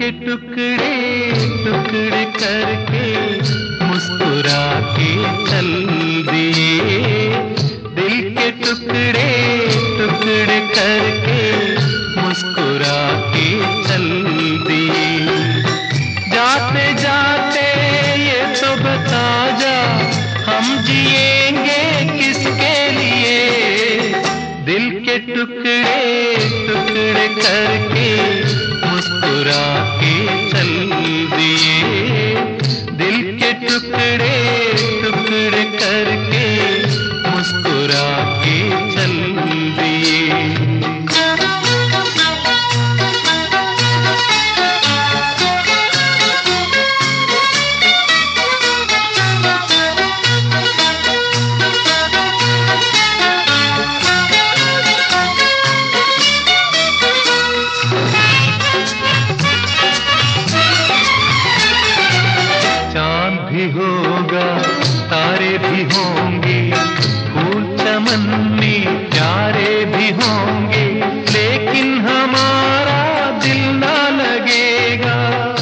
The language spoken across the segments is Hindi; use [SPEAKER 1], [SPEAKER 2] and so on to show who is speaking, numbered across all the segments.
[SPEAKER 1] के टुकड़े टुकड़े करके मुस्कुरा के चल दिए। दिल के टुकड़े टुकड़े करके मुस्कुरा के चल दिए। जाते जाते ये तो बता जा, हम जिएंगे किसके लिए। दिल के टुकड़े टुकड़े करके मुस्कुरा के चल दिए। दिल के टुकड़े टुकड़े करके मुस्कुरा के चल दिए। भी होगा, तारे भी होंगे, फूल चमन में प्यारे भी होंगे, लेकिन हमारा दिल ना लगेगा।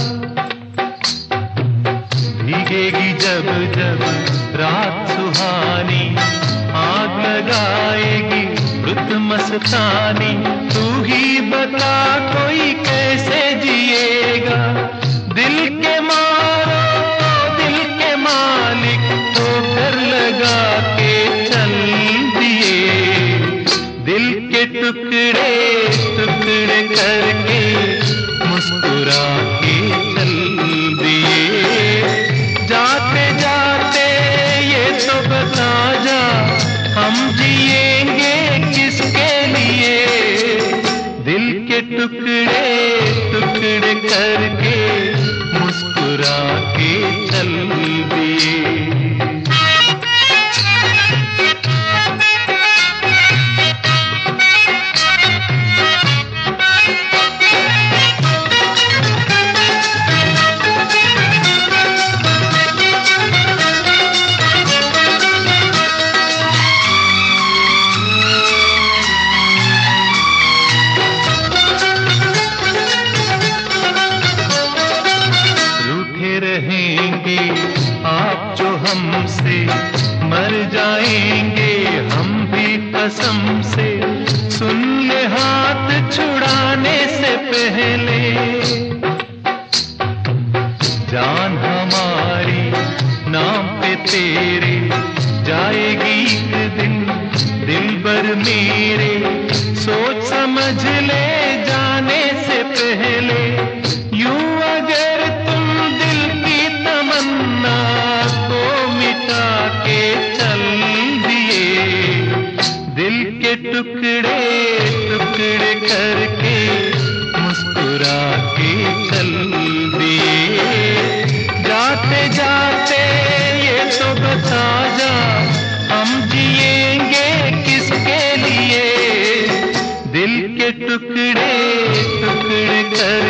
[SPEAKER 1] भीगेगी जब जब रात सुहानी, आग लगाएगी रुत मस्तानी। तू ही बता कोई कैसे जिएगा। दिल के मारो दिल के मालिक ठोकर लगा के चल दिए। दिल के टुकड़े टुकड़े करके मुस्कुरा के चल दिए। जाते जाते ये तो बता जा, हम जिएंगे किसके लिए। दिल के टुकड़े टुकड़े करके मुस्कुरा के चल दिए। रहेंगे आप जो हमसे, मर जाएंगे हम भी कसम से। सुन ले हाथ छुड़ाने से पहले, जान हमारी नाम पे तेरे जाएगी एक दिन दिलबर मेरे। सोच समझ ले जाने से पहले, यूं अगर को मिटा के चल दिए। दिल के टुकड़े टुकड़े करके मुस्कुरा के चल दिए। जाते जाते ये तो बता जा, हम जिएंगे किसके लिए। दिल के टुकड़े टुकड़े कर